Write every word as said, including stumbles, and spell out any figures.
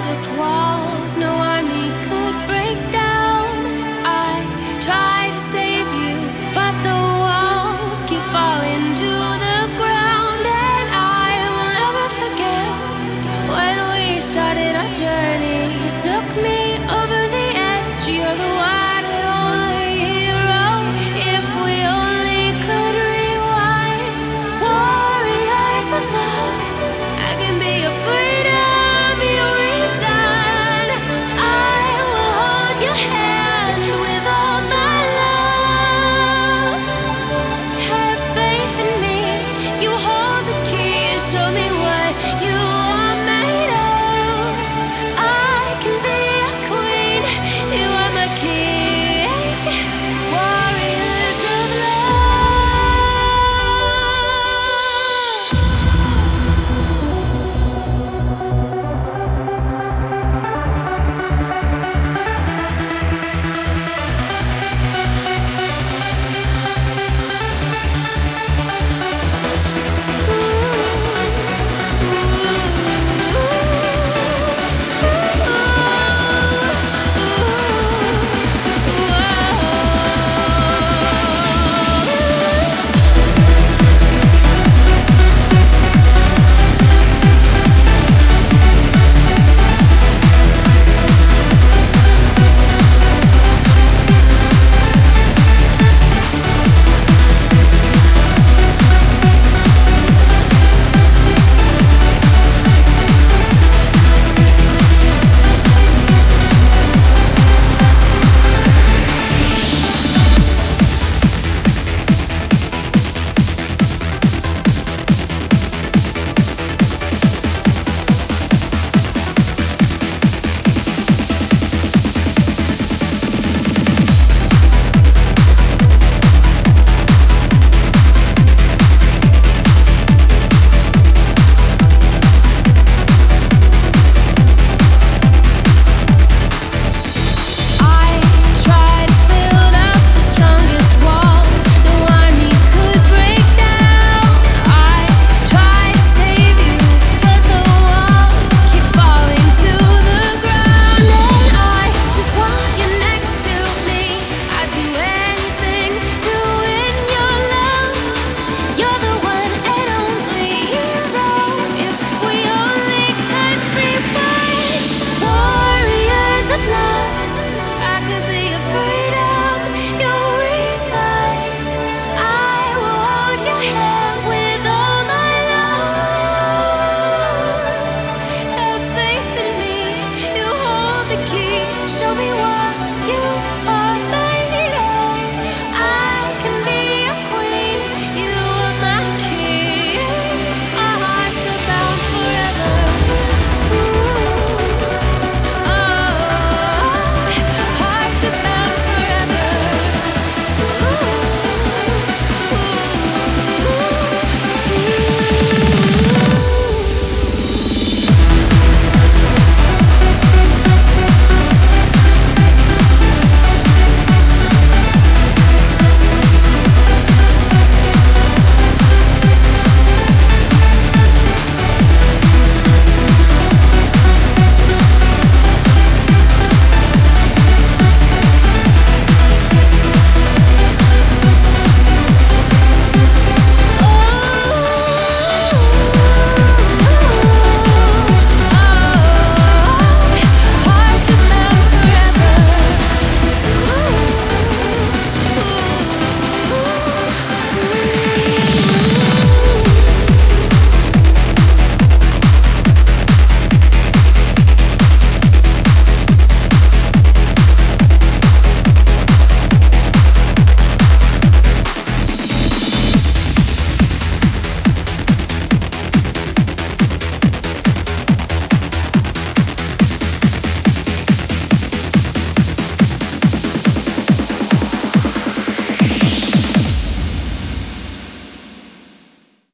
strongest walls no army could break down. I tried to save you, but the walls keep falling to the ground. And I will never forget when we started our journey. You took me over the edge. You're the one and only hero. If we only could rewind, warriors of love, I can be your freedom, your reason. I will hold your hand with all my love. Have faith in me. You hold the key. Show me what you are made of. I can be a queen. You are my king. Warriors of love. Show me what you